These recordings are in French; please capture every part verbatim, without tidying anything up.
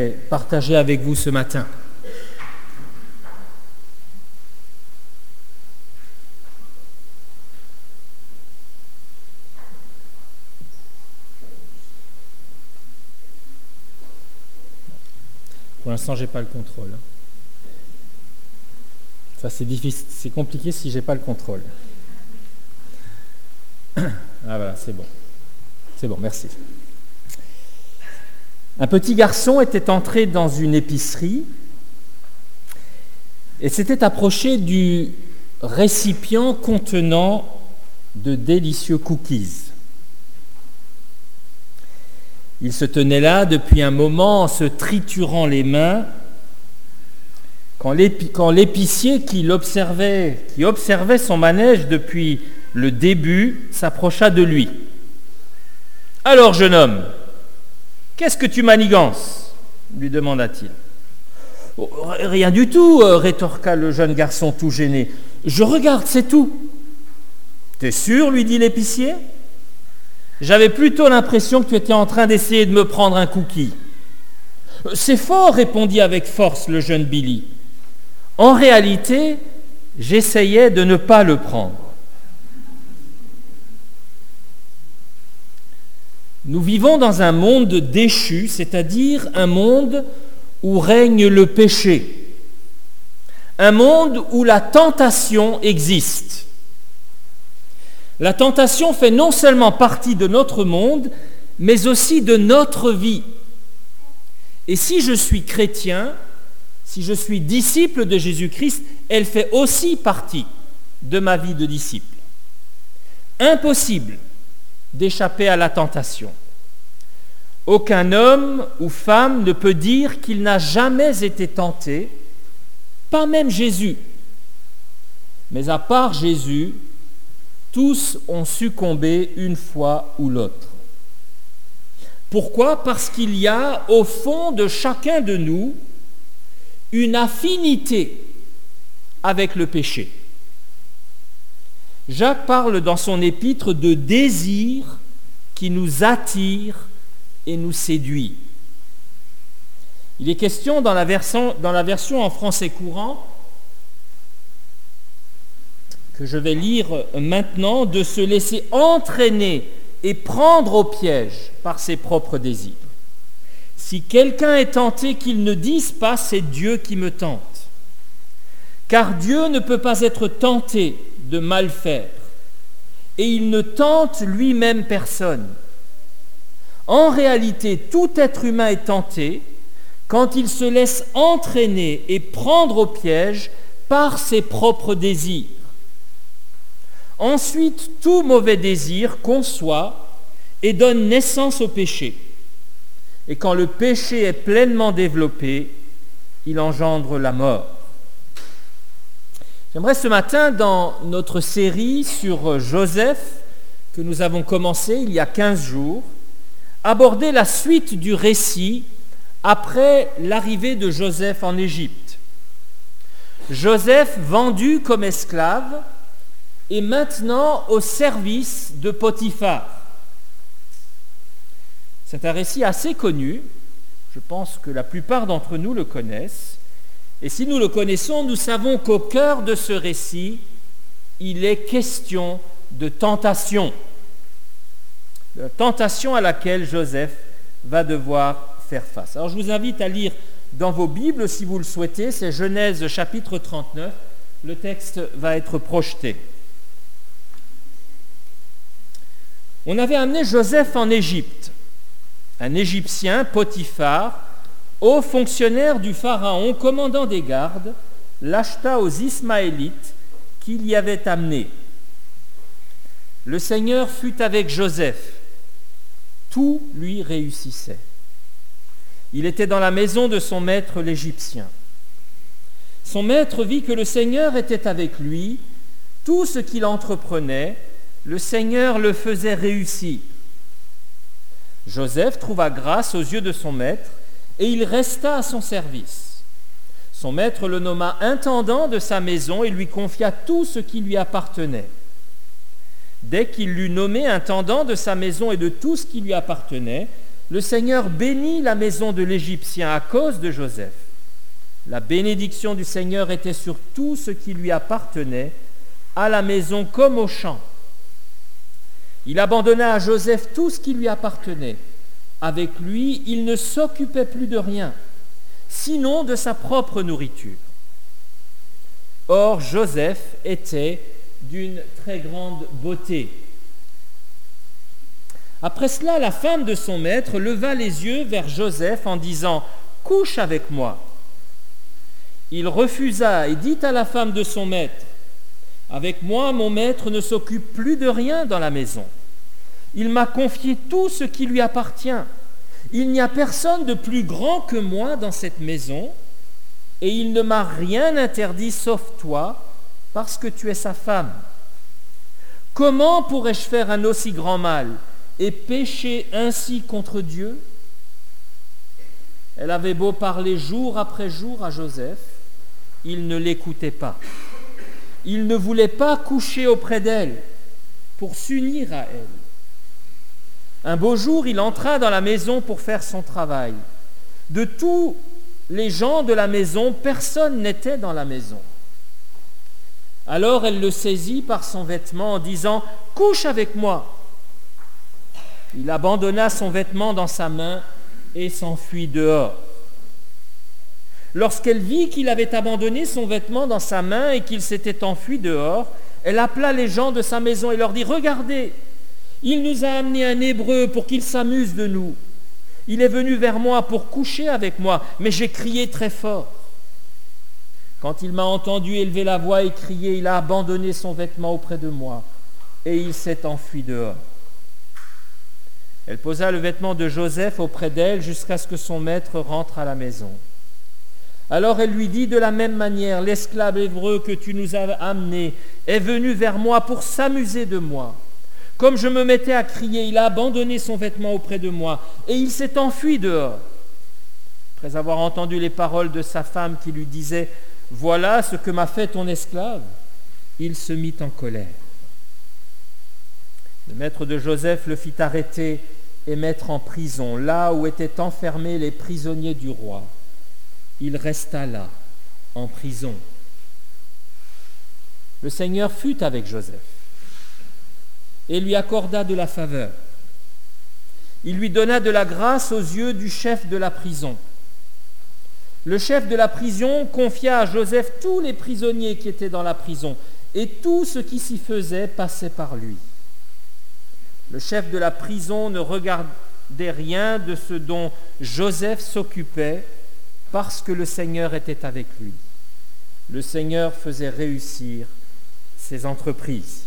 j'aimerais partager avec vous ce matin. Pour l'instant, je n'ai pas le contrôle. Ça, c'est difficile, c'est compliqué si je n'ai pas le contrôle. Ah voilà, c'est bon. C'est bon, merci. Un petit garçon était entré dans une épicerie et s'était approché du récipient contenant de délicieux cookies. Il se tenait là depuis un moment en se triturant les mains quand, l'épi- quand l'épicier qui l'observait, qui observait son manège depuis le début s'approcha de lui. « Alors, jeune homme, qu'est-ce que tu manigances ?» lui demanda-t-il. Oh, « Rien du tout, rétorqua le jeune garçon tout gêné. « Je regarde, c'est tout. »« T'es sûr ?» lui dit l'épicier. « J'avais plutôt l'impression que tu étais en train d'essayer de me prendre un cookie. »« C'est fort, répondit avec force le jeune Billy. En réalité, j'essayais de ne pas le prendre. » Nous vivons dans un monde déchu, c'est-à-dire un monde où règne le péché, un monde où la tentation existe. La tentation fait non seulement partie de notre monde, mais aussi de notre vie. Et si je suis chrétien, si je suis disciple de Jésus-Christ, elle fait aussi partie de ma vie de disciple. Impossible d'échapper à la tentation. Aucun homme ou femme ne peut dire qu'il n'a jamais été tenté, pas même Jésus. Mais à part Jésus, tous ont succombé une fois ou l'autre. Pourquoi ? Parce qu'il y a au fond de chacun de nous une affinité avec le péché. Jacques parle dans son épître de désir qui nous attire et nous séduit. Il est question dans la version, dans la version en français courant, que je vais lire maintenant, de se laisser entraîner et prendre au piège par ses propres désirs. Si quelqu'un est tenté, qu'il ne dise pas « c'est Dieu qui me tente ». Car Dieu ne peut pas être tenté de mal faire, et il ne tente lui-même personne. En réalité, tout être humain est tenté quand il se laisse entraîner et prendre au piège par ses propres désirs. Ensuite, tout mauvais désir conçoit et donne naissance au péché. Et quand le péché est pleinement développé, il engendre la mort. J'aimerais ce matin, dans notre série sur Joseph, que nous avons commencé il y a quinze jours, aborder la suite du récit après l'arrivée de Joseph en Égypte. Joseph vendu comme esclave est maintenant au service de Potiphar. C'est un récit assez connu, je pense que la plupart d'entre nous le connaissent, et si nous le connaissons, nous savons qu'au cœur de ce récit, il est question de tentation. La tentation à laquelle Joseph va devoir faire face. Alors je vous invite à lire dans vos Bibles, si vous le souhaitez, c'est Genèse chapitre trente-neuf, le texte va être projeté. On avait amené Joseph en Égypte. Un Égyptien, Potiphar, haut fonctionnaire du Pharaon, commandant des gardes, l'acheta aux Ismaélites qu'il y avait amenés. Le Seigneur fut avec Joseph. Tout lui réussissait. Il était dans la maison de son maître l'Égyptien. Son maître vit que le Seigneur était avec lui. Tout ce qu'il entreprenait, le Seigneur le faisait réussir. Joseph trouva grâce aux yeux de son maître et il resta à son service. Son maître le nomma intendant de sa maison et lui confia tout ce qui lui appartenait. Dès qu'il l'eut nommé intendant de sa maison et de tout ce qui lui appartenait, le Seigneur bénit la maison de l'Égyptien à cause de Joseph. La bénédiction du Seigneur était sur tout ce qui lui appartenait, à la maison comme au champ. Il abandonna à Joseph tout ce qui lui appartenait. Avec lui, il ne s'occupait plus de rien, sinon de sa propre nourriture. Or, Joseph était d'une très grande beauté. Après cela, la femme de son maître leva les yeux vers Joseph en disant « Couche avec moi ». Il refusa et dit à la femme de son maître « Avec moi, mon maître ne s'occupe plus de rien dans la maison. Il m'a confié tout ce qui lui appartient. Il n'y a personne de plus grand que moi dans cette maison, et il ne m'a rien interdit sauf toi, parce que tu es sa femme. Comment pourrais-je faire un aussi grand mal et pécher ainsi contre Dieu ?» Elle avait beau parler jour après jour à Joseph, il ne l'écoutait pas. Il ne voulait pas coucher auprès d'elle pour s'unir à elle. Un beau jour, il entra dans la maison pour faire son travail. De tous les gens de la maison, personne n'était dans la maison. Alors elle le saisit par son vêtement en disant « Couche avec moi !» Il abandonna son vêtement dans sa main et s'enfuit dehors. Lorsqu'elle vit qu'il avait abandonné son vêtement dans sa main et qu'il s'était enfui dehors, elle appela les gens de sa maison et leur dit « Regardez, il nous a amené un Hébreu pour qu'il s'amuse de nous. Il est venu vers moi pour coucher avec moi, mais j'ai crié très fort. Quand il m'a entendu élever la voix et crier, il a abandonné son vêtement auprès de moi et il s'est enfui dehors. » Elle posa le vêtement de Joseph auprès d'elle jusqu'à ce que son maître rentre à la maison. Alors elle lui dit de la même manière, « L'esclave hébreu que tu nous as amené est venu vers moi pour s'amuser de moi. Comme je me mettais à crier, il a abandonné son vêtement auprès de moi et il s'est enfui dehors. » Après avoir entendu les paroles de sa femme qui lui disait « Voilà ce que m'a fait ton esclave », il se mit en colère. Le maître de Joseph le fit arrêter et mettre en prison, là où étaient enfermés les prisonniers du roi. Il resta là, en prison. Le Seigneur fut avec Joseph et lui accorda de la faveur. Il lui donna de la grâce aux yeux du chef de la prison. Le chef de la prison confia à Joseph tous les prisonniers qui étaient dans la prison, et tout ce qui s'y faisait passait par lui. Le chef de la prison ne regardait rien de ce dont Joseph s'occupait, parce que le Seigneur était avec lui. Le Seigneur faisait réussir ses entreprises.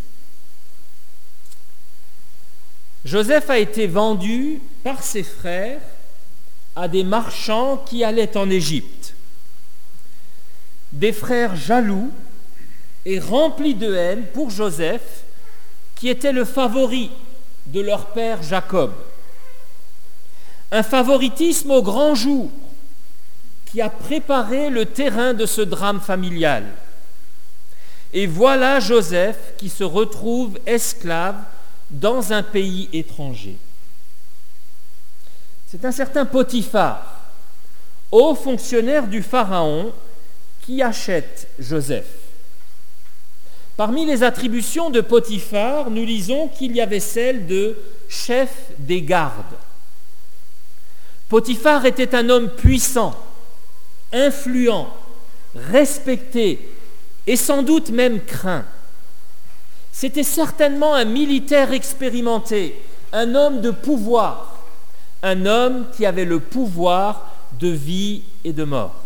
Joseph a été vendu par ses frères à des marchands qui allaient en Égypte. Des frères jaloux et remplis de haine pour Joseph, qui était le favori de leur père Jacob. Un favoritisme au grand jour qui a préparé le terrain de ce drame familial. Et voilà Joseph qui se retrouve esclave dans un pays étranger. C'est un certain Potiphar, haut fonctionnaire du Pharaon, qui achète Joseph. Parmi les attributions de Potiphar, nous lisons qu'il y avait celle de chef des gardes. Potiphar était un homme puissant, influent, respecté et sans doute même craint. C'était certainement un militaire expérimenté, un homme de pouvoir, un homme qui avait le pouvoir de vie et de mort.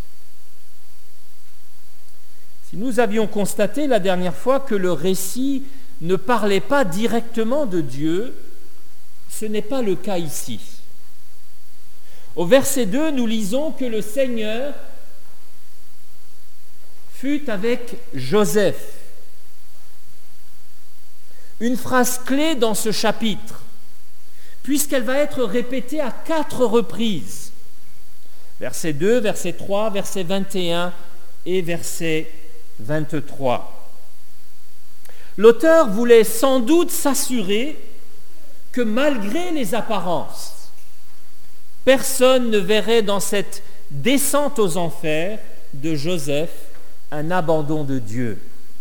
Si nous avions constaté la dernière fois que le récit ne parlait pas directement de Dieu, ce n'est pas le cas ici. Au verset deux, nous lisons que le Seigneur fut avec Joseph. Une phrase clé dans ce chapitre, puisqu'elle va être répétée à quatre reprises. Verset deux, verset trois, verset vingt et un et verset vingt-trois. L'auteur voulait sans doute s'assurer que malgré les apparences, personne ne verrait dans cette descente aux enfers de Joseph un abandon de Dieu.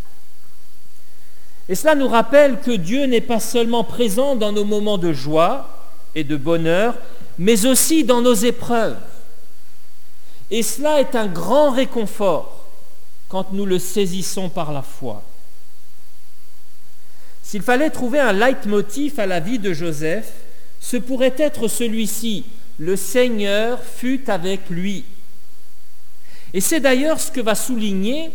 Et cela nous rappelle que Dieu n'est pas seulement présent dans nos moments de joie et de bonheur, mais aussi dans nos épreuves. Et cela est un grand réconfort quand nous le saisissons par la foi. S'il fallait trouver un leitmotiv à la vie de Joseph, ce pourrait être celui-ci: le Seigneur fut avec lui. Et c'est d'ailleurs ce que va souligner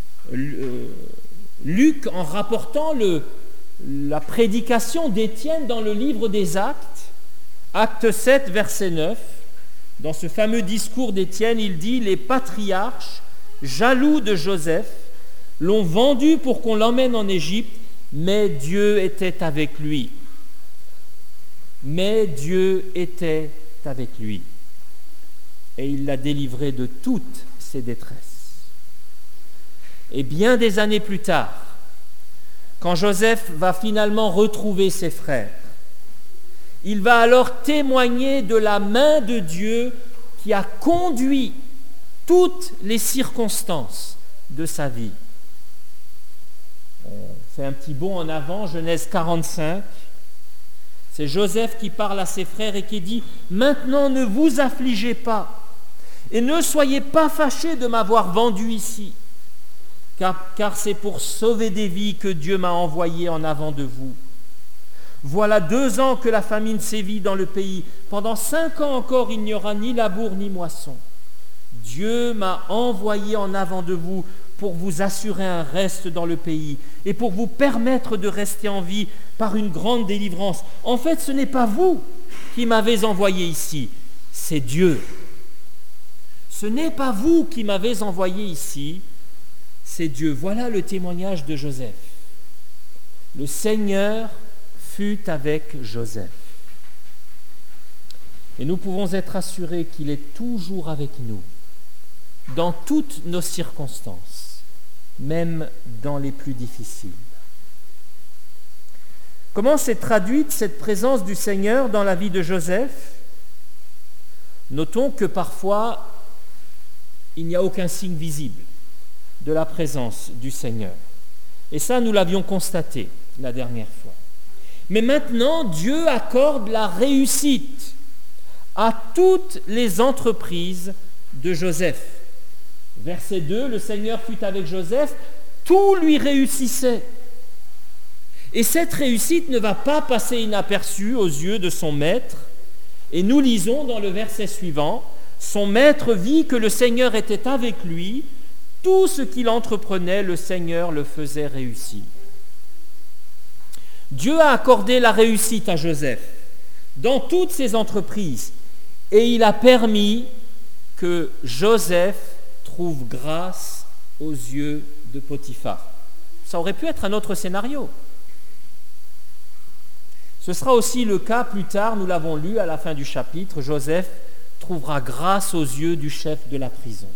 Luc en rapportant le, la prédication d'Étienne dans le livre des Actes, acte sept, verset neuf. Dans ce fameux discours d'Étienne, il dit « Les patriarches, jaloux de Joseph, l'ont vendu pour qu'on l'emmène en Égypte, mais Dieu était avec lui. Mais Dieu était avec lui. Et il l'a délivré de toutes ses détresses. » Et bien des années plus tard, quand Joseph va finalement retrouver ses frères, il va alors témoigner de la main de Dieu qui a conduit toutes les circonstances de sa vie. On fait un petit bond en avant, Genèse quarante-cinq. C'est Joseph qui parle à ses frères et qui dit « Maintenant ne vous affligez pas et ne soyez pas fâchés de m'avoir vendu ici, car, car c'est pour sauver des vies que Dieu m'a envoyé en avant de vous. Voilà deux ans que la famine sévit dans le pays. Pendant cinq ans encore, il n'y aura ni labour ni moisson. Dieu m'a envoyé en avant de vous pour vous assurer un reste dans le pays et pour vous permettre de rester en vie par une grande délivrance. En fait, ce n'est pas vous qui m'avez envoyé ici, c'est Dieu. Ce n'est pas vous qui m'avez envoyé ici, c'est Dieu. » Voilà le témoignage de Joseph. Le Seigneur fut avec Joseph. Et nous pouvons être assurés qu'il est toujours avec nous, dans toutes nos circonstances, même dans les plus difficiles. Comment s'est traduite cette présence du Seigneur dans la vie de Joseph ? Notons que parfois, il n'y a aucun signe visible de la présence du Seigneur. Et ça, nous l'avions constaté la dernière fois. Mais maintenant, Dieu accorde la réussite à toutes les entreprises de Joseph. Verset deux, le Seigneur fut avec Joseph, tout lui réussissait. Et cette réussite ne va pas passer inaperçue aux yeux de son maître. Et nous lisons dans le verset suivant, son maître vit que le Seigneur était avec lui, tout ce qu'il entreprenait, le Seigneur le faisait réussir. Dieu a accordé la réussite à Joseph dans toutes ses entreprises et il a permis que Joseph trouve grâce aux yeux de Potiphar. Ça aurait pu être un autre scénario. Ce sera aussi le cas plus tard, nous l'avons lu à la fin du chapitre, Joseph trouvera grâce aux yeux du chef de la prison.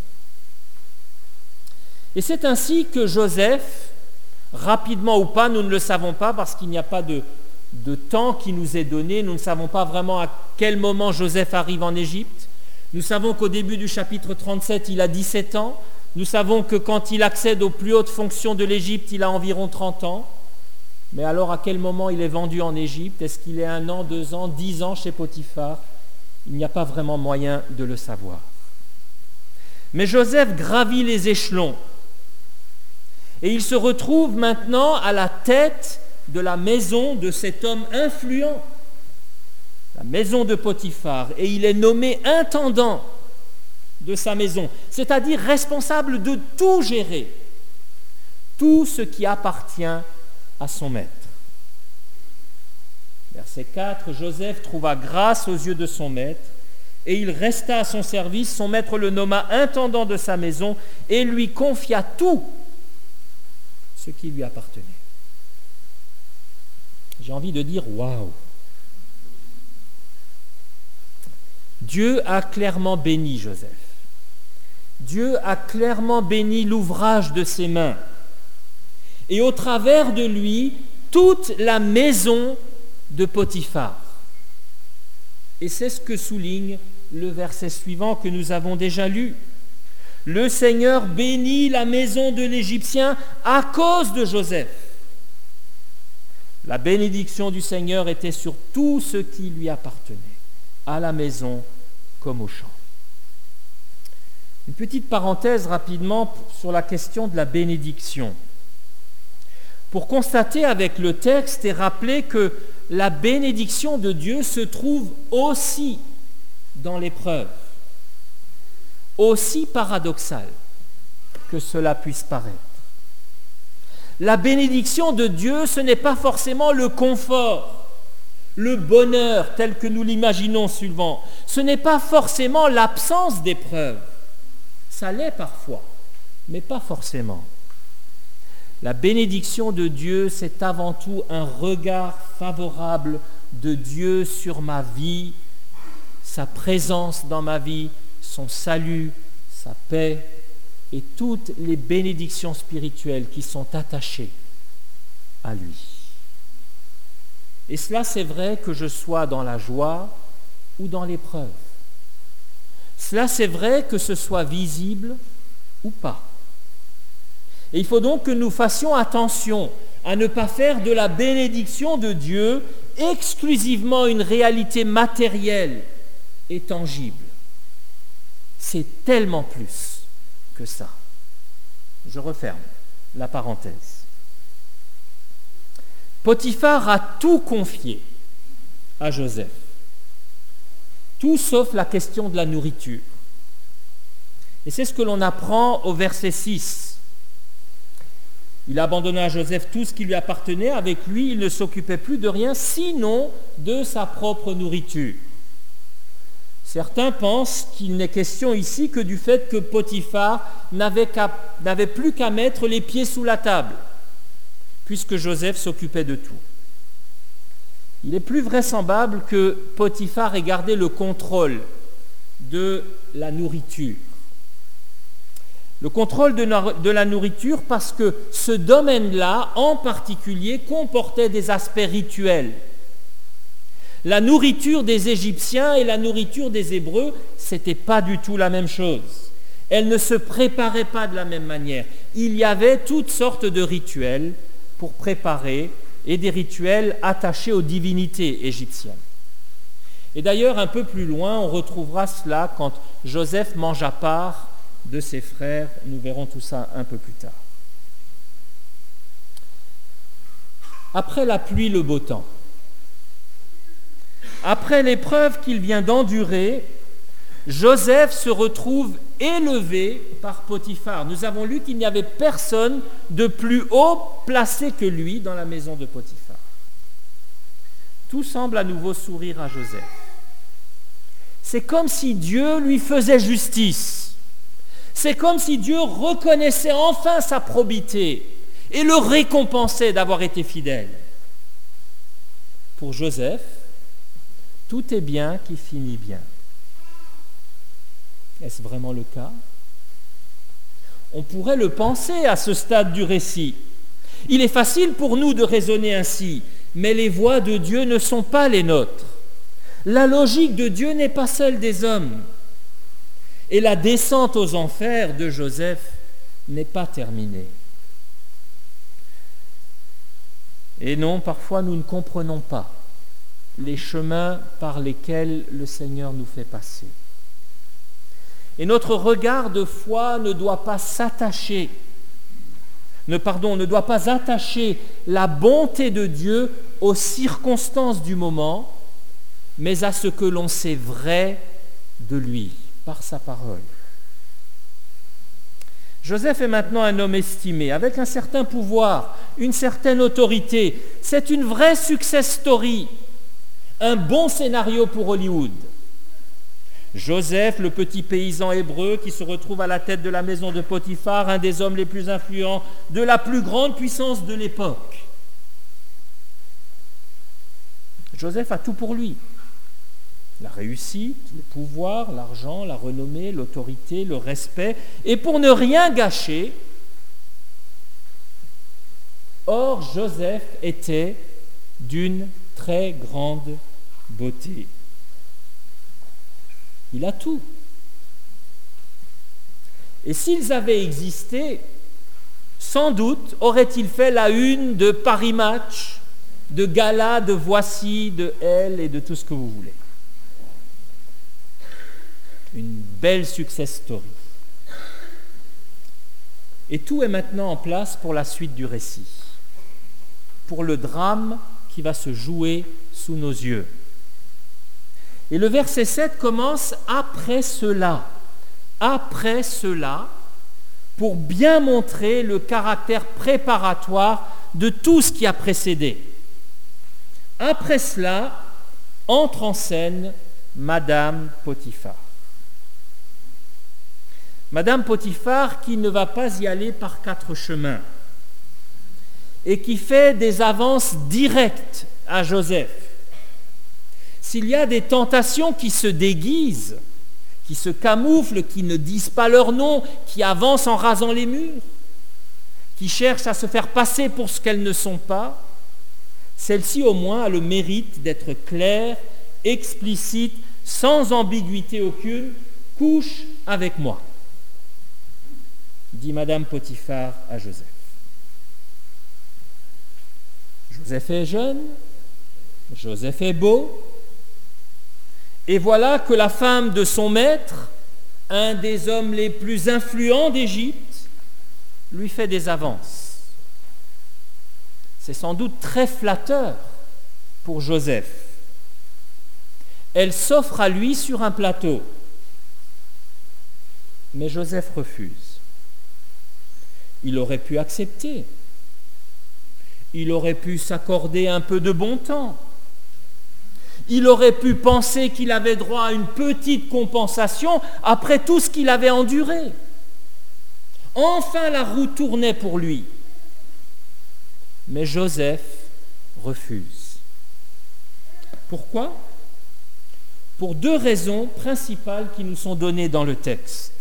Et c'est ainsi que Joseph, rapidement ou pas, nous ne le savons pas parce qu'il n'y a pas de, de temps qui nous est donné, nous ne savons pas vraiment à quel moment Joseph arrive en Égypte. Nous savons qu'au début du chapitre trente-sept, il a dix-sept ans. Nous savons que quand il accède aux plus hautes fonctions de l'Égypte, il a environ trente ans. Mais alors à quel moment il est vendu en Égypte ? Est-ce qu'il est un an, deux ans, dix ans chez Potiphar ? Il n'y a pas vraiment moyen de le savoir. Mais Joseph gravit les échelons. Et il se retrouve maintenant à la tête de la maison de cet homme influent, la maison de Potiphar. Et il est nommé intendant de sa maison, c'est-à-dire responsable de tout gérer, tout ce qui appartient à son maître. Verset quatre, Joseph trouva grâce aux yeux de son maître et il resta à son service. Son maître le nomma intendant de sa maison et lui confia tout ce qui lui appartenait. J'ai envie de dire waouh! Dieu a clairement béni Joseph. Dieu a clairement béni l'ouvrage de ses mains. Et au travers de lui, toute la maison de Potiphar. Et c'est ce que souligne le verset suivant que nous avons déjà lu. Le Seigneur bénit la maison de l'Égyptien à cause de Joseph. La bénédiction du Seigneur était sur tout ce qui lui appartenait, à la maison comme au champ. Une petite parenthèse rapidement sur la question de la bénédiction. Pour constater avec le texte et rappeler que la bénédiction de Dieu se trouve aussi dans l'épreuve, aussi paradoxal que cela puisse paraître. La bénédiction de Dieu, ce n'est pas forcément le confort, le bonheur tel que nous l'imaginons souvent. Ce n'est pas forcément l'absence d'épreuve. Ça l'est parfois, mais pas forcément. La bénédiction de Dieu, c'est avant tout un regard favorable de Dieu sur ma vie, sa présence dans ma vie, son salut, sa paix et toutes les bénédictions spirituelles qui sont attachées à lui. Et cela, c'est vrai que je sois dans la joie ou dans l'épreuve. Cela, c'est vrai que ce soit visible ou pas. Et il faut donc que nous fassions attention à ne pas faire de la bénédiction de Dieu exclusivement une réalité matérielle et tangible. C'est tellement plus que ça. Je referme la parenthèse. Potiphar a tout confié à Joseph, tout sauf la question de la nourriture. Et c'est ce que l'on apprend au verset six. Il abandonna à Joseph tout ce qui lui appartenait. Avec lui, il ne s'occupait plus de rien, sinon de sa propre nourriture. Certains pensent qu'il n'est question ici que du fait que Potiphar n'avait, qu'à, n'avait plus qu'à mettre les pieds sous la table, puisque Joseph s'occupait de tout. Il est plus vraisemblable que Potiphar ait gardé le contrôle de la nourriture. Le contrôle de la nourriture parce que ce domaine-là, en particulier, comportait des aspects rituels. La nourriture des Égyptiens et la nourriture des Hébreux, ce n'était pas du tout la même chose. Elle ne se préparait pas de la même manière. Il y avait toutes sortes de rituels pour préparer et des rituels attachés aux divinités égyptiennes. Et d'ailleurs, un peu plus loin, on retrouvera cela quand Joseph mange à part de ses frères. Nous verrons tout ça un peu plus tard. Après la pluie, le beau temps. Après l'épreuve qu'il vient d'endurer, Joseph se retrouve élevé par Potiphar. Nous avons lu qu'il n'y avait personne de plus haut placé que lui dans la maison de Potiphar. Tout semble à nouveau sourire à Joseph. C'est comme si Dieu lui faisait justice. C'est comme si Dieu reconnaissait enfin sa probité et le récompensait d'avoir été fidèle. Pour Joseph, tout est bien qui finit bien. Est-ce vraiment le cas? On pourrait le penser à ce stade du récit. Il est facile pour nous de raisonner ainsi, mais les voies de Dieu ne sont pas les nôtres. La logique de Dieu n'est pas celle des hommes. Et la descente aux enfers de Joseph n'est pas terminée. Et non, parfois nous ne comprenons pas les chemins par lesquels le Seigneur nous fait passer. Et notre regard de foi ne doit pas s'attacher, ne, pardon, ne doit pas attacher la bonté de Dieu aux circonstances du moment, mais à ce que l'on sait vrai de lui, par sa parole. Joseph est maintenant un homme estimé, avec un certain pouvoir, une certaine autorité. C'est une vraie success story, un bon scénario pour Hollywood. Joseph, le petit paysan hébreu qui se retrouve à la tête de la maison de Potiphar, un des hommes les plus influents de la plus grande puissance de l'époque. Joseph a tout pour lui. La réussite, le pouvoir, l'argent, la renommée, l'autorité, le respect, et pour ne rien gâcher, or Joseph était d'une très grande beauté. Il a tout. Et s'ils avaient existé, sans doute aurait-il fait la une de Paris Match, de Gala, de Voici, de Elle et de tout ce que vous voulez. Une belle success story. Et tout est maintenant en place pour la suite du récit, pour le drame qui va se jouer sous nos yeux. Et le verset sept commence « Après cela ». Après cela, pour bien montrer le caractère préparatoire de tout ce qui a précédé. Après cela, entre en scène Madame Potiphar. Madame Potiphar qui ne va pas y aller par quatre chemins et qui fait des avances directes à Joseph. S'il y a des tentations qui se déguisent, qui se camouflent, qui ne disent pas leur nom, qui avancent en rasant les murs, qui cherchent à se faire passer pour ce qu'elles ne sont pas, celle-ci au moins a le mérite d'être claire, explicite, sans ambiguïté aucune. « Couche avec moi », dit Madame Potiphar à Joseph. Joseph est jeune, Joseph est beau, et voilà que la femme de son maître, un des hommes les plus influents d'Égypte, lui fait des avances. C'est sans doute très flatteur pour Joseph. Elle s'offre à lui sur un plateau, mais Joseph refuse. Il aurait pu accepter. Il aurait pu s'accorder un peu de bon temps. Il aurait pu penser qu'il avait droit à une petite compensation après tout ce qu'il avait enduré. Enfin, la roue tournait pour lui. Mais Joseph refuse. Pourquoi ? Pour deux raisons principales qui nous sont données dans le texte.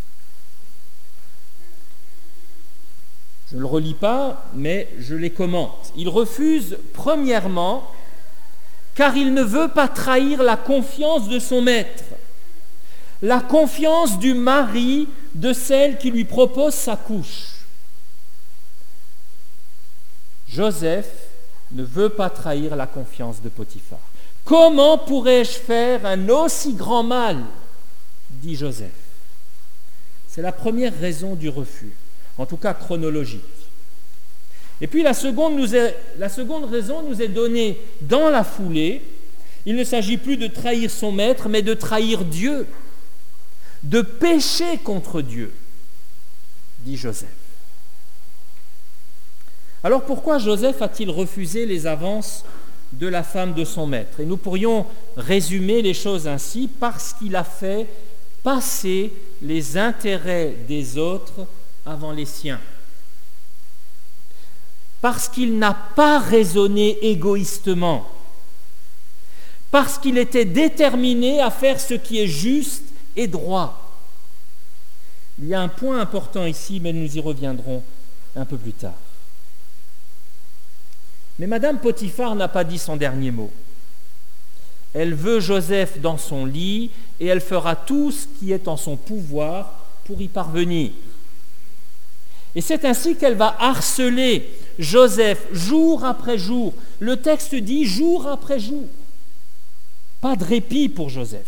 Je ne le relis pas, mais je les commente. Il refuse, premièrement, car il ne veut pas trahir la confiance de son maître, la confiance du mari de celle qui lui propose sa couche. Joseph ne veut pas trahir la confiance de Potiphar. « Comment pourrais-je faire un aussi grand mal ?» dit Joseph. C'est la première raison du refus, en tout cas chronologique. Et puis la seconde, nous est, la seconde raison nous est donnée dans la foulée. Il ne s'agit plus de trahir son maître, mais de trahir Dieu, de pécher contre Dieu, dit Joseph. Alors pourquoi Joseph a-t-il refusé les avances de la femme de son maître ? Et nous pourrions résumer les choses ainsi, parce qu'il a fait passer les intérêts des autres avant les siens. Parce qu'il n'a pas raisonné égoïstement, parce qu'il était déterminé à faire ce qui est juste et droit. Il y a un point important ici, mais nous y reviendrons un peu plus tard. Mais Madame Potiphar n'a pas dit son dernier mot. Elle veut Joseph dans son lit et elle fera tout ce qui est en son pouvoir pour y parvenir. Et c'est ainsi qu'elle va harceler Joseph jour après jour. Le texte dit jour après jour. Pas de répit pour Joseph.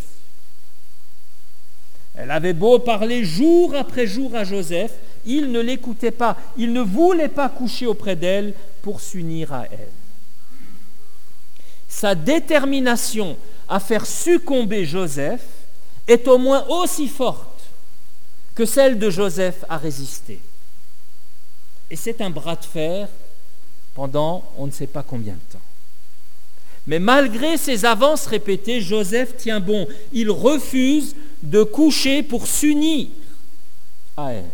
Elle avait beau parler jour après jour à Joseph, il ne l'écoutait pas. Il ne voulait pas coucher auprès d'elle pour s'unir à elle. Sa détermination à faire succomber Joseph est au moins aussi forte que celle de Joseph à résister. Et c'est un bras de fer pendant on ne sait pas combien de temps. Mais malgré ces avances répétées, Joseph tient bon. Il refuse de coucher pour s'unir à elle.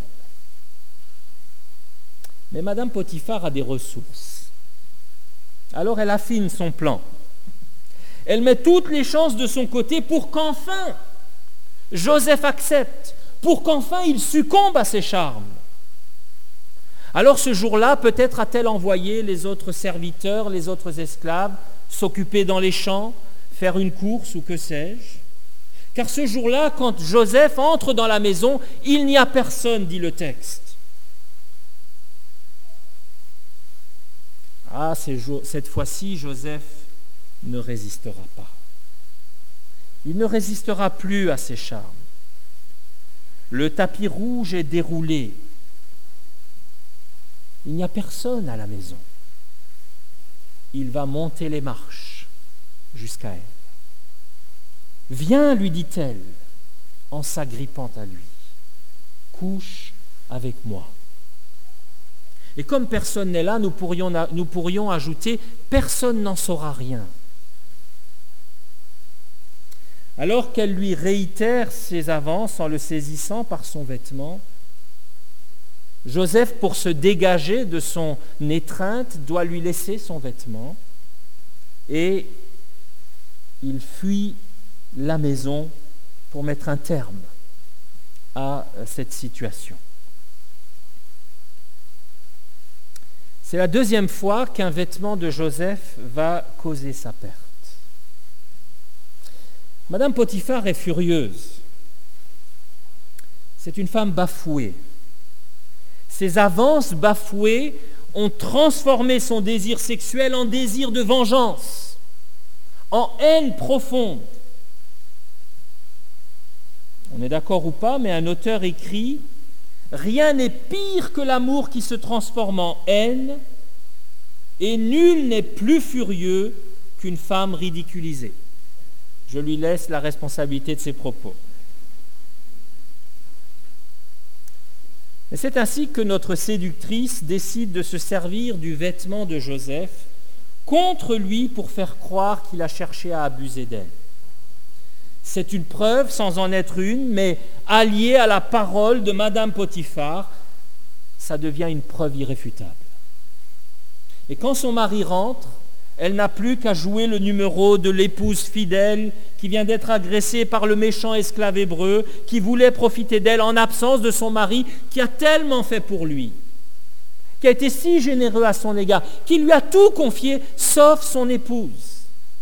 Mais Madame Potiphar a des ressources. Alors elle affine son plan. Elle met toutes les chances de son côté pour qu'enfin Joseph accepte, pour qu'enfin il succombe à ses charmes. Alors ce jour-là, peut-être a-t-elle envoyé les autres serviteurs, les autres esclaves, s'occuper dans les champs, faire une course ou que sais-je. Car ce jour-là, quand Joseph entre dans la maison, il n'y a personne, dit le texte. Ah, cette fois-ci, Joseph ne résistera pas. Il ne résistera plus à ses charmes. Le tapis rouge est déroulé. Il n'y a personne à la maison. Il va monter les marches jusqu'à elle. « Viens, lui dit-elle, en s'agrippant à lui. Couche avec moi. » Et comme personne n'est là, nous pourrions, nous pourrions ajouter « personne n'en saura rien ». Alors qu'elle lui réitère ses avances en le saisissant par son vêtement, Joseph, pour se dégager de son étreinte, doit lui laisser son vêtement et il fuit la maison pour mettre un terme à cette situation. C'est la deuxième fois qu'un vêtement de Joseph va causer sa perte. Madame Potiphar est furieuse. C'est une femme bafouée. Ses avances bafouées ont transformé son désir sexuel en désir de vengeance, en haine profonde. On est d'accord ou pas, mais un auteur écrit « Rien n'est pire que l'amour qui se transforme en haine, et nul n'est plus furieux qu'une femme ridiculisée. » Je lui laisse la responsabilité de ses propos. Mais c'est ainsi que notre séductrice décide de se servir du vêtement de Joseph contre lui pour faire croire qu'il a cherché à abuser d'elle. C'est une preuve, sans en être une, mais alliée à la parole de Madame Potiphar, ça devient une preuve irréfutable. Et quand son mari rentre, elle n'a plus qu'à jouer le numéro de l'épouse fidèle qui vient d'être agressée par le méchant esclave hébreu qui voulait profiter d'elle en absence de son mari qui a tellement fait pour lui, qui a été si généreux à son égard, qui lui a tout confié sauf son épouse.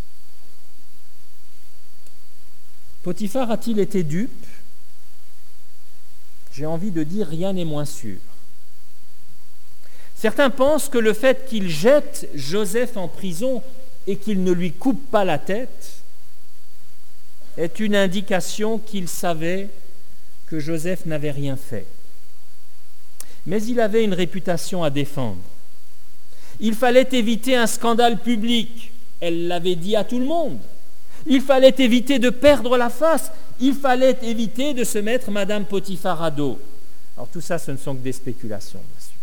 Potiphar a-t-il été dupe ? J'ai envie de dire rien n'est moins sûr. Certains pensent que le fait qu'il jette Joseph en prison et qu'il ne lui coupe pas la tête est une indication qu'il savait que Joseph n'avait rien fait. Mais il avait une réputation à défendre. Il fallait éviter un scandale public. Elle l'avait dit à tout le monde. Il fallait éviter de perdre la face. Il fallait éviter de se mettre Madame Potiphar à dos. Alors tout ça, ce ne sont que des spéculations, bien sûr.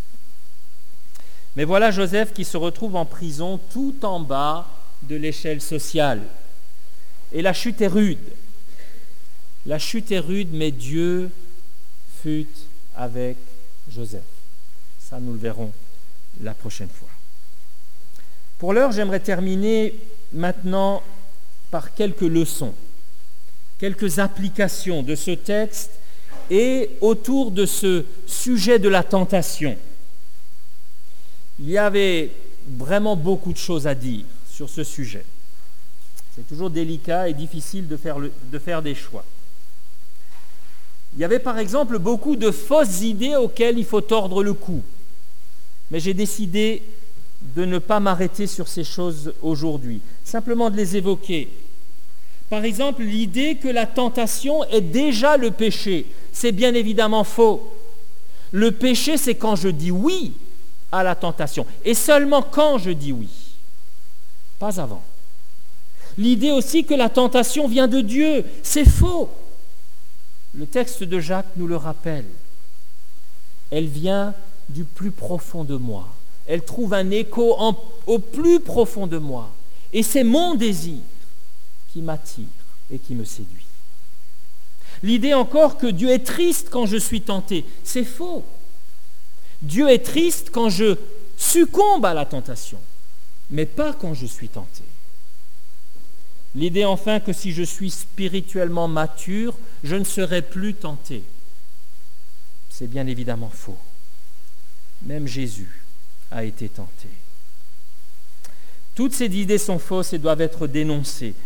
Mais voilà Joseph qui se retrouve en prison tout en bas de l'échelle sociale. Et la chute est rude. La chute est rude, mais Dieu fut avec Joseph. Ça, nous le verrons la prochaine fois. Pour l'heure, j'aimerais terminer maintenant par quelques leçons, quelques applications de ce texte et autour de ce sujet de la tentation. Il y avait vraiment beaucoup de choses à dire sur ce sujet. C'est toujours délicat et difficile de faire, le, de faire des choix. Il y avait par exemple beaucoup de fausses idées auxquelles il faut tordre le cou. Mais j'ai décidé de ne pas m'arrêter sur ces choses aujourd'hui, simplement de les évoquer. Par exemple, l'idée que la tentation est déjà le péché, c'est bien évidemment faux. Le péché, c'est quand je dis oui à la tentation, et seulement quand je dis oui, pas avant. L'idée aussi que la tentation vient de Dieu, c'est faux. Le texte de Jacques nous le rappelle. Elle vient du plus profond de moi. Elle trouve un écho en, au plus profond de moi. Et c'est mon désir qui m'attire et qui me séduit. L'idée encore que Dieu est triste quand je suis tenté, c'est faux. Dieu est triste quand je succombe à la tentation, mais pas quand je suis tenté. L'idée enfin que si je suis spirituellement mature, je ne serai plus tenté. C'est bien évidemment faux. Même Jésus a été tenté. Toutes ces idées sont fausses et doivent être dénoncées.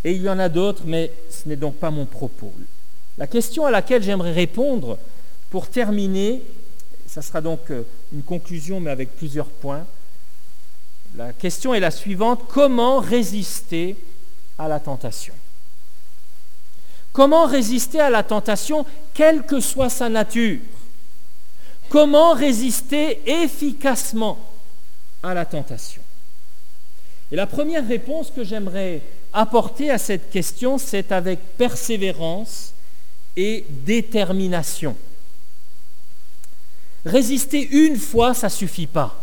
Et il y en a d'autres, mais ce n'est donc pas mon propos. La question à laquelle j'aimerais répondre, pour terminer, ça sera donc une conclusion, mais avec plusieurs points. La question est la suivante: comment résister à la tentation? Comment résister à la tentation, quelle que soit sa nature? Comment résister efficacement à la tentation? Et la première réponse que j'aimerais apporter à cette question, c'est avec persévérance et détermination. Résister une fois, ça ne suffit pas.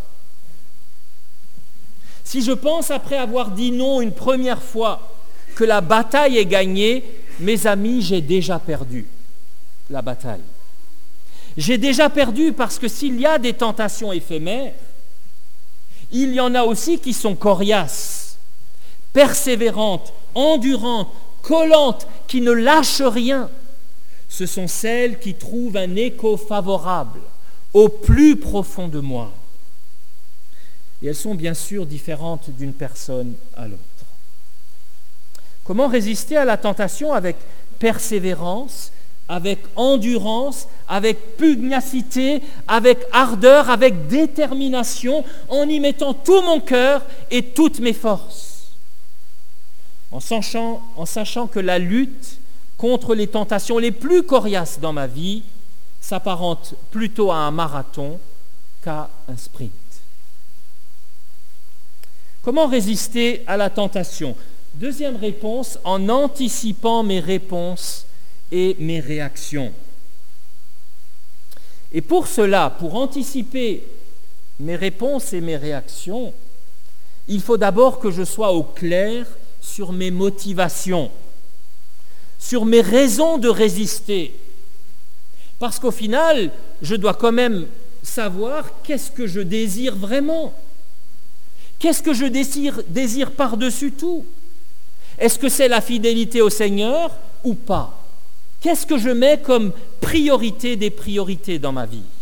Si je pense, après avoir dit non une première fois, que la bataille est gagnée, mes amis, j'ai déjà perdu la bataille. J'ai déjà perdu parce que s'il y a des tentations éphémères, il y en a aussi qui sont coriaces, persévérantes, endurantes, collantes, qui ne lâchent rien. Ce sont celles qui trouvent un écho favorable au plus profond de moi. Et elles sont bien sûr différentes d'une personne à l'autre. Comment résister à la tentation avec persévérance, avec endurance, avec pugnacité, avec ardeur, avec détermination, en y mettant tout mon cœur et toutes mes forces, en sachant, en sachant que la lutte contre les tentations les plus coriaces dans ma vie s'apparente plutôt à un marathon qu'à un sprint. Comment résister à la tentation? Deuxième réponse, en anticipant mes réponses et mes réactions. Et pour cela, pour anticiper mes réponses et mes réactions, il faut d'abord que je sois au clair sur mes motivations, sur mes raisons de résister. Parce qu'au final, je dois quand même savoir qu'est-ce que je désire vraiment. Qu'est-ce que je désire, désire par-dessus tout? Est-ce que c'est la fidélité au Seigneur ou pas? Qu'est-ce que je mets comme priorité des priorités dans ma vie?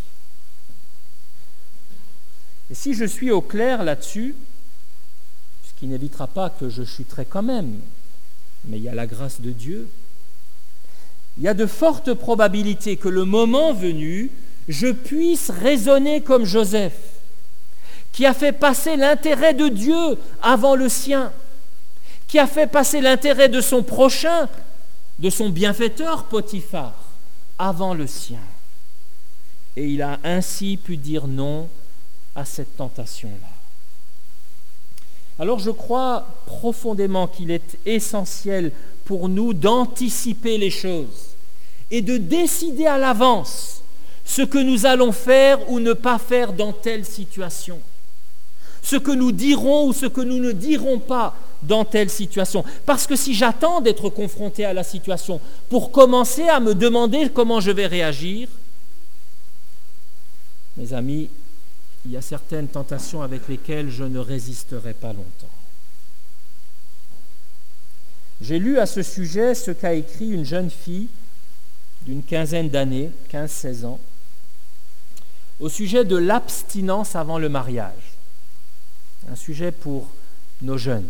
Et si je suis au clair là-dessus, ce qui n'évitera pas que je chuterai quand même, mais il y a la grâce de Dieu, il y a de fortes probabilités que le moment venu, je puisse raisonner comme Joseph, qui a fait passer l'intérêt de Dieu avant le sien, qui a fait passer l'intérêt de son prochain, de son bienfaiteur Potiphar, avant le sien. Et il a ainsi pu dire non à cette tentation-là. Alors je crois profondément qu'il est essentiel pour nous d'anticiper les choses et de décider à l'avance ce que nous allons faire ou ne pas faire dans telle situation, ce que nous dirons ou ce que nous ne dirons pas dans telle situation. Parce que si j'attends d'être confronté à la situation pour commencer à me demander comment je vais réagir, mes amis, il y a certaines tentations avec lesquelles je ne résisterai pas longtemps. J'ai lu à ce sujet ce qu'a écrit une jeune fille d'une quinzaine d'années, quinze seize ans, au sujet de l'abstinence avant le mariage. Un sujet pour nos jeunes.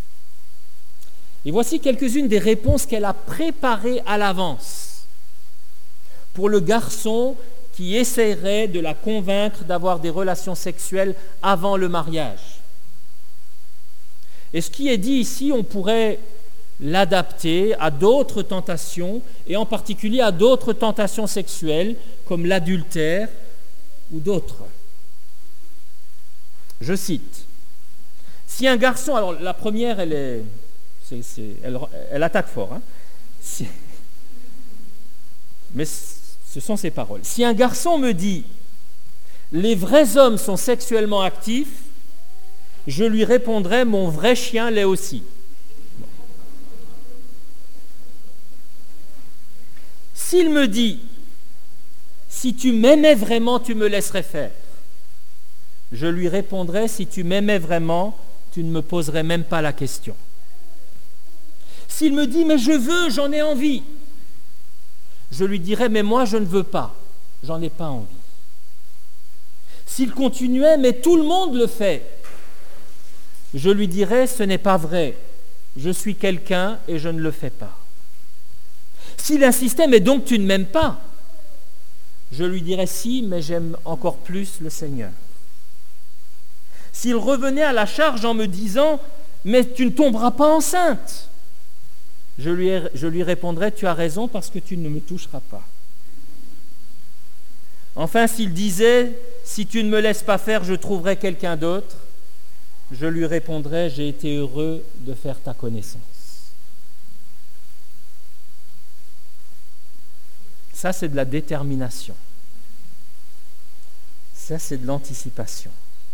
Et voici quelques-unes des réponses qu'elle a préparées à l'avance pour le garçon qui essaierait de la convaincre d'avoir des relations sexuelles avant le mariage. Et ce qui est dit ici, on pourrait l'adapter à d'autres tentations, et en particulier à d'autres tentations sexuelles, comme l'adultère ou d'autres. Je cite, « Si un garçon... » Alors la première, elle est... C'est, c'est, elle, elle attaque fort. Hein. Si, mais ce sont ses paroles. « Si un garçon me dit « Les vrais hommes sont sexuellement actifs », je lui répondrai « Mon vrai chien l'est aussi ». S'il me dit « Si tu m'aimais vraiment, tu me laisserais faire », je lui répondrai « Si tu m'aimais vraiment, tu ne me poserais même pas la question ». S'il me dit « Mais je veux, j'en ai envie », je lui dirai « Mais moi, je ne veux pas, j'en ai pas envie ». S'il continuait « Mais tout le monde le fait », je lui dirai « Ce n'est pas vrai, je suis quelqu'un et je ne le fais pas. S'il insistait, mais donc tu ne m'aimes pas, je lui dirais si, mais j'aime encore plus le Seigneur. S'il revenait à la charge en me disant, mais tu ne tomberas pas enceinte, je lui, je lui répondrais, tu as raison parce que tu ne me toucheras pas. Enfin, s'il disait, si tu ne me laisses pas faire, je trouverai quelqu'un d'autre, je lui répondrais, j'ai été heureux de faire ta connaissance. Ça, c'est de la détermination. Ça, c'est de l'anticipation.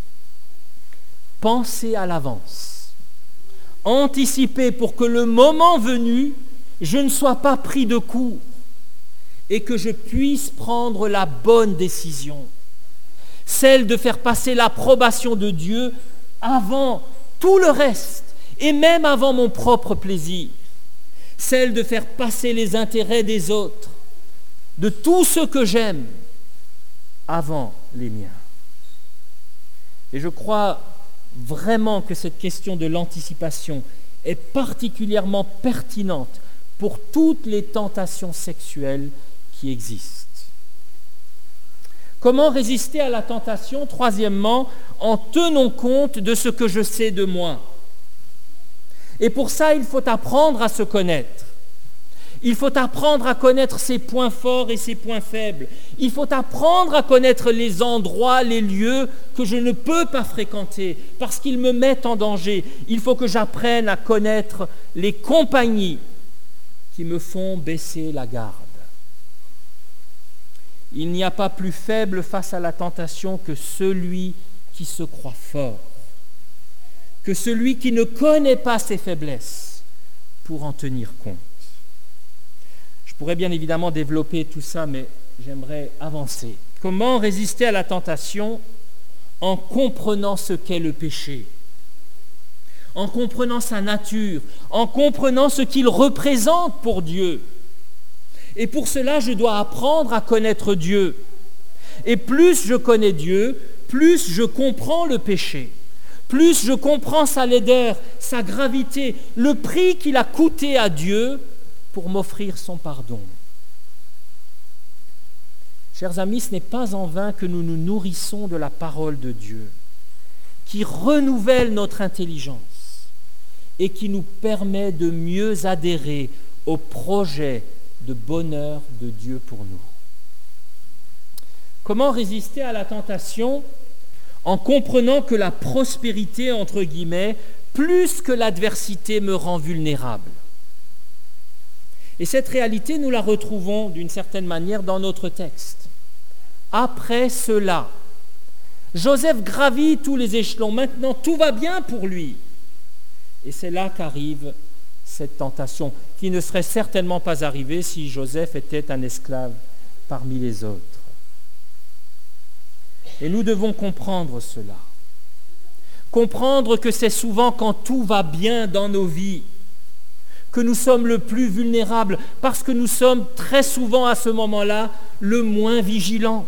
Penser à l'avance. Anticiper pour que le moment venu, je ne sois pas pris de court et que je puisse prendre la bonne décision, celle de faire passer l'approbation de Dieu avant tout le reste et même avant mon propre plaisir, celle de faire passer les intérêts des autres, de tout ce que j'aime, avant les miens. Et je crois vraiment que cette question de l'anticipation est particulièrement pertinente pour toutes les tentations sexuelles qui existent. Comment résister à la tentation? Troisièmement, en tenant compte de ce que je sais de moi. Et pour ça, il faut apprendre à se connaître. Il faut apprendre à connaître ses points forts et ses points faibles. Il faut apprendre à connaître les endroits, les lieux que je ne peux pas fréquenter parce qu'ils me mettent en danger. Il faut que j'apprenne à connaître les compagnies qui me font baisser la garde. Il n'y a pas plus faible face à la tentation que celui qui se croit fort, que celui qui ne connaît pas ses faiblesses pour en tenir compte. Je pourrais bien évidemment développer tout ça, mais j'aimerais avancer. Comment résister à la tentation? En comprenant ce qu'est le péché, en comprenant sa nature, en comprenant ce qu'il représente pour Dieu. Et pour cela, je dois apprendre à connaître Dieu. Et plus je connais Dieu, plus je comprends le péché, plus je comprends sa laideur, sa gravité, le prix qu'il a coûté à Dieu pour m'offrir son pardon. Chers amis, ce n'est pas en vain que nous nous nourrissons de la parole de Dieu, qui renouvelle notre intelligence et qui nous permet de mieux adhérer au projet de bonheur de Dieu pour nous. Comment résister à la tentation? En comprenant que la prospérité, entre guillemets, plus que l'adversité, me rend vulnérable. Et cette réalité, nous la retrouvons d'une certaine manière dans notre texte. Après cela, Joseph gravit tous les échelons. Maintenant, tout va bien pour lui. Et c'est là qu'arrive cette tentation, qui ne serait certainement pas arrivée si Joseph était un esclave parmi les autres. Et nous devons comprendre cela. Comprendre que c'est souvent quand tout va bien dans nos vies que nous sommes le plus vulnérables, parce que nous sommes très souvent à ce moment-là le moins vigilants.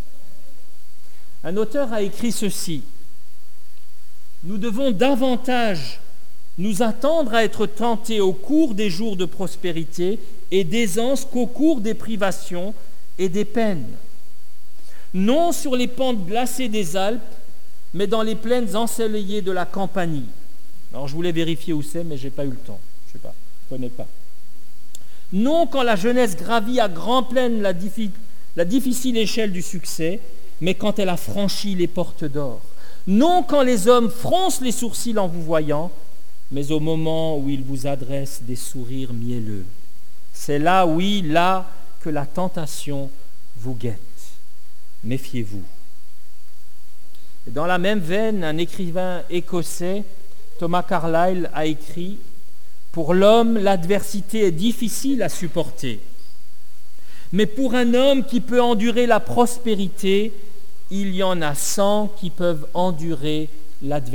Un auteur a écrit ceci: nous devons davantage nous attendre à être tentés au cours des jours de prospérité et d'aisance qu'au cours des privations et des peines. Non sur les pentes glacées des Alpes, mais dans les plaines ensoleillées de la Campanie. Alors je voulais vérifier où c'est, mais je n'ai pas eu le temps. Je ne sais pas, je ne connais pas. Non quand la jeunesse gravit à grand-pleine la, diffi- la difficile échelle du succès, mais quand elle a franchi les portes d'or. Non quand les hommes froncent les sourcils en vous voyant, mais au moment où ils vous adressent des sourires mielleux. C'est là, oui, là, que la tentation vous guette. Méfiez-vous. Et dans la même veine, un écrivain écossais, Thomas Carlyle, a écrit « Pour l'homme, l'adversité est difficile à supporter. Mais pour un homme qui peut endurer la prospérité, il y en a cent qui peuvent endurer l'adversité. »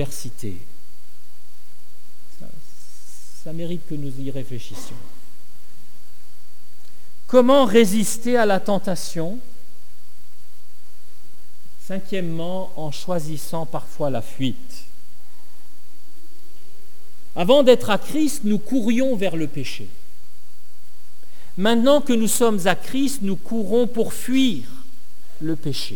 Ça, ça mérite que nous y réfléchissions. Comment résister à la tentation? Cinquièmement, en choisissant parfois la fuite. Avant d'être à Christ, nous courions vers le péché. Maintenant que nous sommes à Christ, nous courons pour fuir le péché.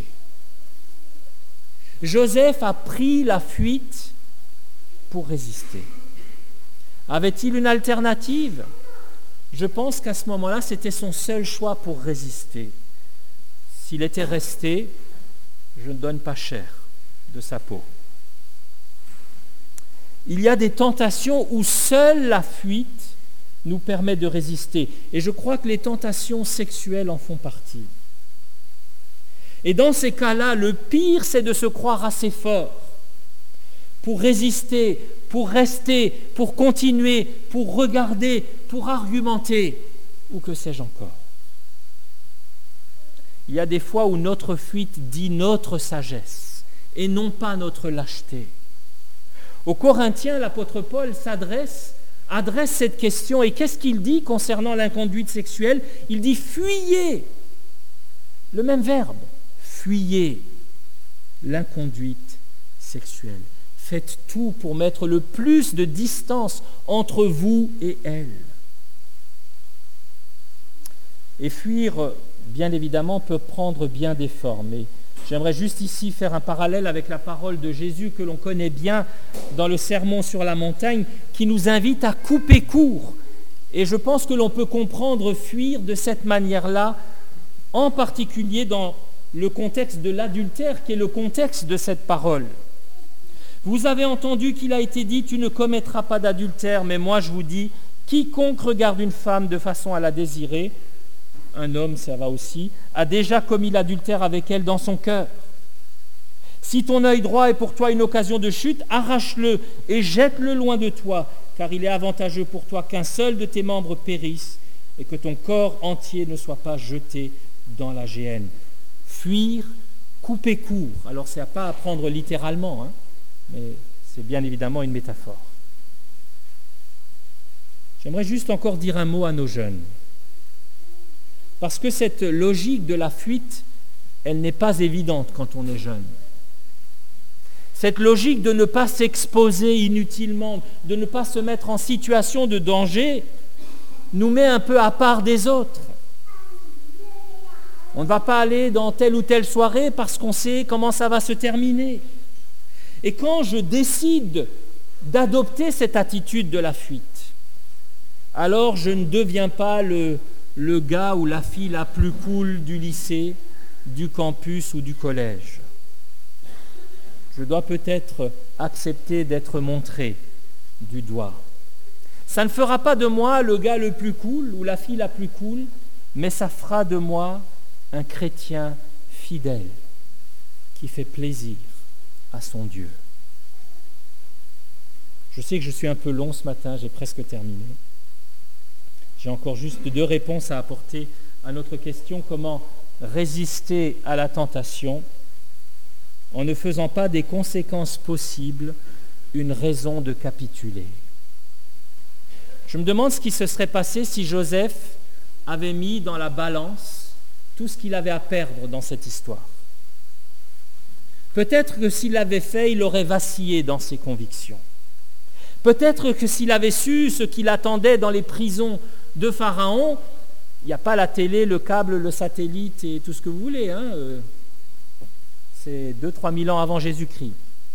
Joseph a pris la fuite pour résister. Avait-il une alternative ? Je pense qu'à ce moment-là, c'était son seul choix pour résister. S'il était resté, je ne donne pas cher de sa peau. Il y a des tentations où seule la fuite nous permet de résister. Et je crois que les tentations sexuelles en font partie. Et dans ces cas-là, le pire, c'est de se croire assez fort pour résister, pour rester, pour continuer, pour regarder, pour argumenter, ou que sais-je encore. Il y a des fois où notre fuite dit notre sagesse et non pas notre lâcheté. Aux Corinthiens, l'apôtre Paul s'adresse, adresse cette question, et qu'est-ce qu'il dit concernant l'inconduite sexuelle ? Il dit « fuyez », le même verbe, « fuyez l'inconduite sexuelle ». Faites tout pour mettre le plus de distance entre vous et elle. Et fuir, bien évidemment, peut prendre bien des formes. Et j'aimerais juste ici faire un parallèle avec la parole de Jésus que l'on connaît bien dans le Sermon sur la montagne, qui nous invite à couper court. Et je pense que l'on peut comprendre fuir de cette manière-là, en particulier dans le contexte de l'adultère, qui est le contexte de cette parole. Vous avez entendu qu'il a été dit « Tu ne commettras pas d'adultère », mais moi je vous dis, quiconque regarde une femme de façon à la désirer, un homme ça va aussi, a déjà commis l'adultère avec elle dans son cœur. Si ton œil droit est pour toi une occasion de chute, arrache-le et jette-le loin de toi, car il est avantageux pour toi qu'un seul de tes membres périsse et que ton corps entier ne soit pas jeté dans la géhenne. Fuir, couper court. Alors c'est à pas à prendre littéralement, hein, mais c'est bien évidemment une métaphore. J'aimerais juste encore dire un mot à nos jeunes. Parce que cette logique de la fuite, elle n'est pas évidente quand on est jeune. Cette logique de ne pas s'exposer inutilement, de ne pas se mettre en situation de danger, nous met un peu à part des autres. On ne va pas aller dans telle ou telle soirée parce qu'on sait comment ça va se terminer. Et quand je décide d'adopter cette attitude de la fuite, alors je ne deviens pas le, le gars ou la fille la plus cool du lycée, du campus ou du collège. Je dois peut-être accepter d'être montré du doigt. Ça ne fera pas de moi le gars le plus cool ou la fille la plus cool, mais ça fera de moi un chrétien fidèle qui fait plaisir à son Dieu. Je sais que je suis un peu long ce matin, j'ai presque terminé. J'ai encore juste deux réponses à apporter à notre question: comment résister à la tentation en ne faisant pas des conséquences possibles une raison de capituler. Je me demande ce qui se serait passé si Joseph avait mis dans la balance tout ce qu'il avait à perdre dans cette histoire. Peut-être que s'il l'avait fait, il aurait vacillé dans ses convictions. Peut-être que s'il avait su ce qu'il attendait dans les prisons de Pharaon, il n'y a pas la télé, le câble, le satellite et tout ce que vous voulez, hein, euh, c'est deux à trois mille ans avant Jésus-Christ.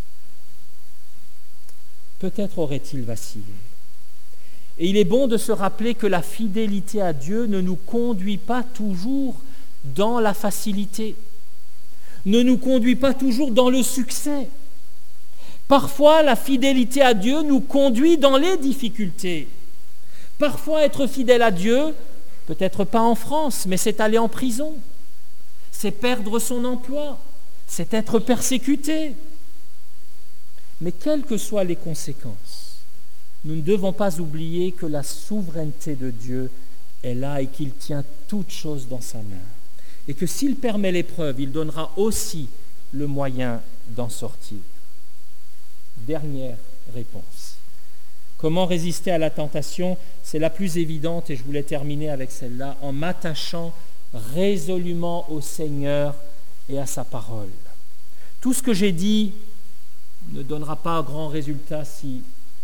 Peut-être aurait-il vacillé. Et il est bon de se rappeler que la fidélité à Dieu ne nous conduit pas toujours dans la facilité, ne nous conduit pas toujours dans le succès. Parfois, la fidélité à Dieu nous conduit dans les difficultés. Parfois, être fidèle à Dieu, peut-être pas en France, mais c'est aller en prison, c'est perdre son emploi, c'est être persécuté. Mais quelles que soient les conséquences, nous ne devons pas oublier que la souveraineté de Dieu est là et qu'il tient toutes choses dans sa main. Et que s'il permet l'épreuve, il donnera aussi le moyen d'en sortir. Dernière réponse. Comment résister à la tentation ? C'est la plus évidente et je voulais terminer avec celle-là, en m'attachant résolument au Seigneur et à sa parole. Tout ce que j'ai dit ne donnera pas grand résultat si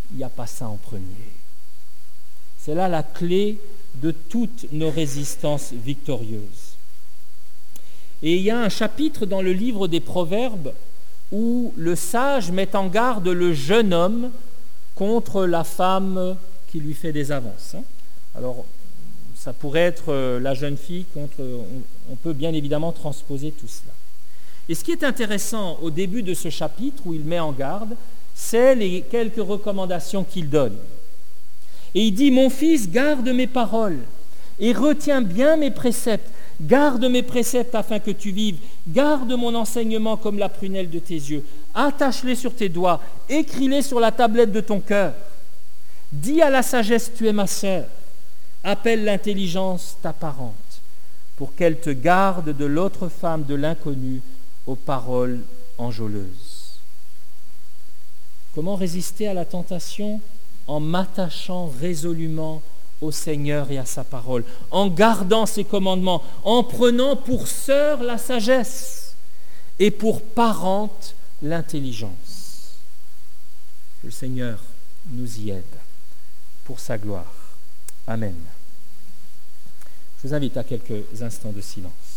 il n'y a pas ça en premier. C'est là la clé de toutes nos résistances victorieuses. Et il y a un chapitre dans le livre des Proverbes où le sage met en garde le jeune homme contre la femme qui lui fait des avances. Alors, ça pourrait être la jeune fille contre... On, on peut bien évidemment transposer tout cela. Et ce qui est intéressant au début de ce chapitre où il met en garde, c'est les quelques recommandations qu'il donne. Et il dit « Mon fils, garde mes paroles et retiens bien mes préceptes. Garde mes préceptes afin que tu vives. Garde mon enseignement comme la prunelle de tes yeux. Attache-les sur tes doigts. Écris-les sur la tablette de ton cœur. Dis à la sagesse, tu es ma sœur. Appelle l'intelligence ta parente, pour qu'elle te garde de l'autre femme de l'inconnu aux paroles enjôleuses. » Comment résister à la tentation? En m'attachant résolument au Seigneur et à sa parole, en gardant ses commandements, en prenant pour sœur la sagesse et pour parente l'intelligence. Que le Seigneur nous y aide pour sa gloire. Amen. Je vous invite à quelques instants de silence.